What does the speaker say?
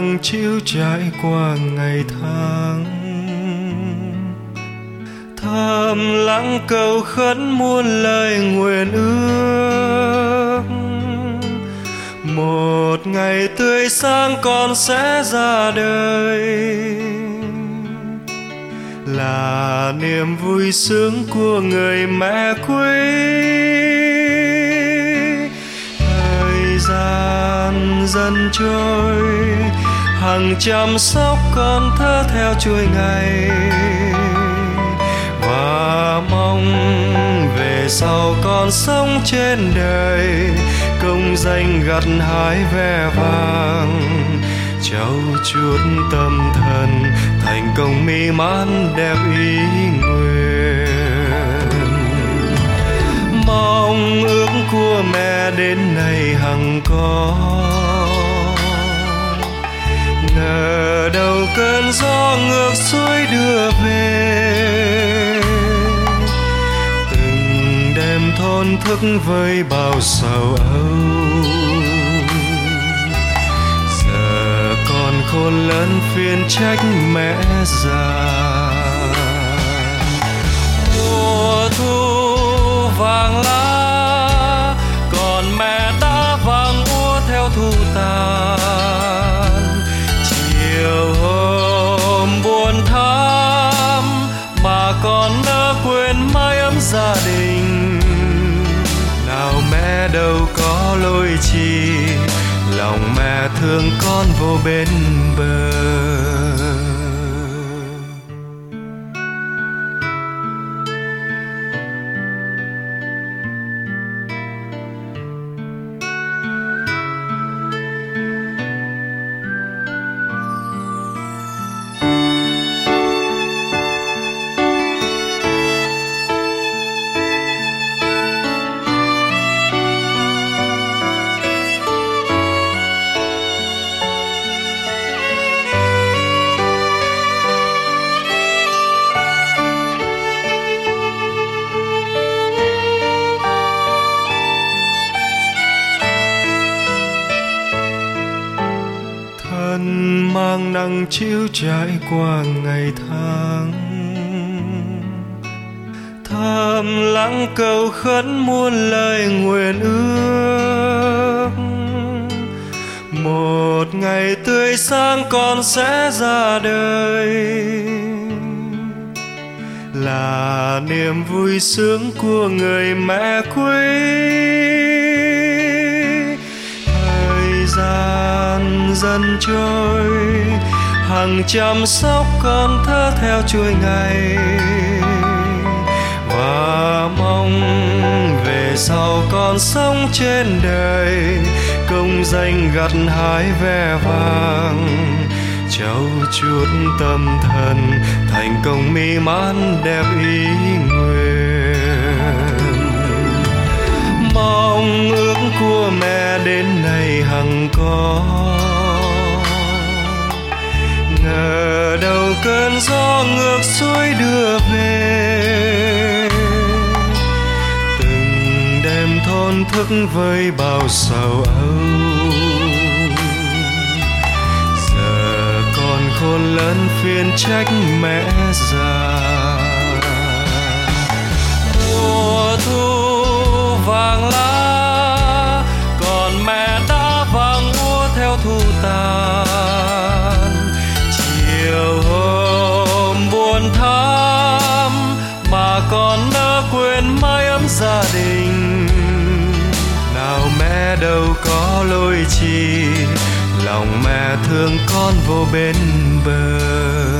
nắng chiếu trải qua ngày tháng, thầm lặng cầu khấn muôn lời nguyện ước. Một ngày tươi sáng con sẽ ra đời, là niềm vui sướng của người mẹ quý. Thời gian dần trôi, hằng chăm sóc con thơ theo chuỗi ngày, và mong về sau con sống trên đời công danh gặt hái vẻ vang, trau chuốt tâm thần thành công mỹ mãn đẹp ý nguyện. Mong ước của mẹ đến nay hằng có, ngờ đâu cơn gió ngược xuôi đưa về, từng đêm thổn thức với bao sầu âu. Giờ con khôn lớn phiền trách mẹ già. Mùa thu vàng lá, còn mẹ đã vàng úa theo thu tàn. Chiều hôm buồn thắm mà còn nỡ quên mái ấm gia đình. Nào mẹ đâu có lỗi chi, lòng mẹ thương con vô bên bờ. Mang nắng chiếu trải qua ngày tháng, thầm lặng cầu khấn muôn lời nguyện ước. Một ngày tươi sáng con sẽ ra đời, là niềm vui sướng của người mẹ quý. Gian dần trôi, hằng chăm sóc con thơ theo chuỗi ngày, và mong về sau con sống trên đời công danh gặt hái vẻ vang, trau chuốt tâm thần thành công mỹ mãn đẹp ý nguyện. Mong ước của mẹ đến nay hằng có, ngờ đâu cơn gió ngược xuôi đưa về, từng đêm thổn thức với bao sầu âu. Giờ con khôn lớn phiền trách mẹ già. Mùa thu vàng lá, còn mẹ đã vàng úa theo thu tàn. Chiều hôm buồn thắm mà còn nỡ quên mái ấm gia đình. Nào mẹ đâu có lỗi chi, lòng mẹ thương con vô bên bờ.